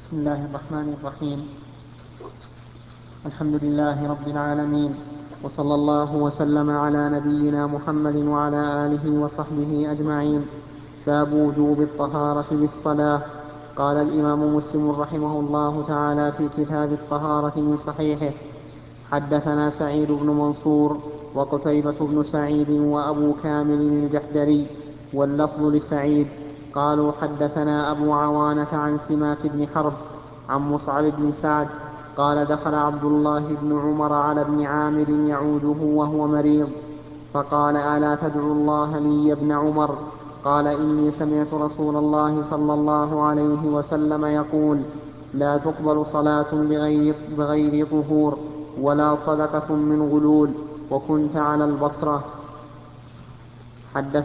بسم الله الرحمن الرحيم. الحمد لله رب العالمين، وصلى الله وسلم على نبينا محمد وعلى آله وصحبه أجمعين. باب وجوب الطهارة للصلاة. قال الإمام مسلم رحمه الله تعالى في كتاب الطهارة من صحيحه: حدثنا سعيد بن منصور وقتيبة بن سعيد وأبو كامل الجحدري، واللفظ لسعيد. قالوا حدثنا أبو عوانة عن سماك بن حرب عن مصعب بن سعد قال: دخل عبد الله بن عمر على ابن عامر يعوده وهو مريض، فقال: ألا تدعو الله لي يا ابن عمر؟ قال: إني سمعت رسول الله صلى الله عليه وسلم يقول: لا تقبل صلاة بغير طهور، ولا صدقة من غلول. وكنت على البصرة.